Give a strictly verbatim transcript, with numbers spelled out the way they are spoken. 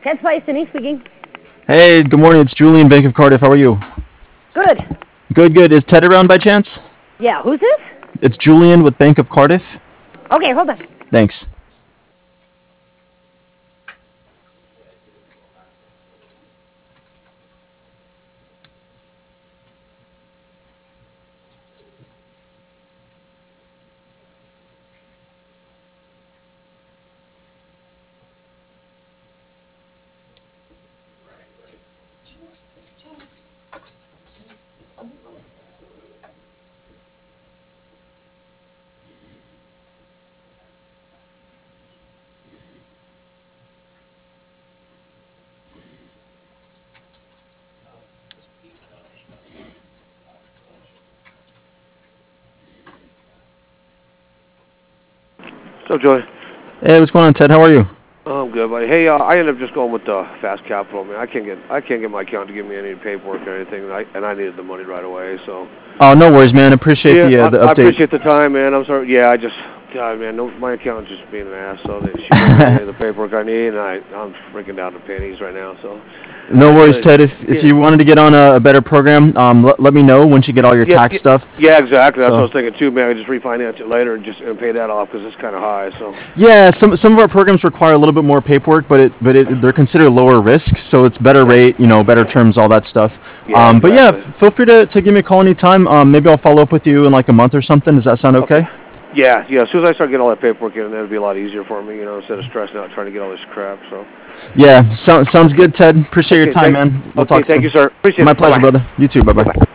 Ted Spice, Denise speaking. Hey, good morning. It's Julian, Bank of Cardiff. How are you? Good. Good, good. Is Ted around by chance? Yeah, who's this? It's Julian with Bank of Cardiff. Okay, hold on. Thanks. So, Joey. Hey, what's going on, Ted? How are you? Oh, I'm good, buddy. Hey, uh, I ended up just going with uh, Fast Capital. Man, I can't get I can't get my account to give me any paperwork or anything, and I and I needed the money right away. So. Oh, no worries, man. Appreciate yeah, the uh, the I, update. I appreciate the time, man. I'm sorry. Yeah, I just, God, man, no, my account's just being an ass. So they, she gave me the paperwork I need, and I I'm freaking down to pennies right now. So. No worries, uh, Ted. If if yeah. you wanted to get on a, a better program, um, let, let me know once you get all your yeah, tax yeah, stuff. Yeah, exactly. That's So. what I was thinking too, man. I just refinance it later and just and pay that off because it's kind of high. So. Yeah, some some of our programs require a little bit more paperwork, but it but it, they're considered lower risk, so it's better rate, you know, better terms, all that stuff. Yeah, um, exactly. But yeah, f- feel free to, to give me a call anytime. Um, maybe I'll follow up with you in like a month or something. Does that sound okay? okay. Yeah, yeah. As soon as I start getting all that paperwork in, that'll be a lot easier for me, you know, instead of stressing out trying to get all this crap. So. Yeah, so, sounds good, Ted. Appreciate okay, your time, thank, man. We'll okay, talk soon. thank you, sir. Appreciate My it. pleasure, Bye-bye. brother. You too. Bye bye. Bye-bye.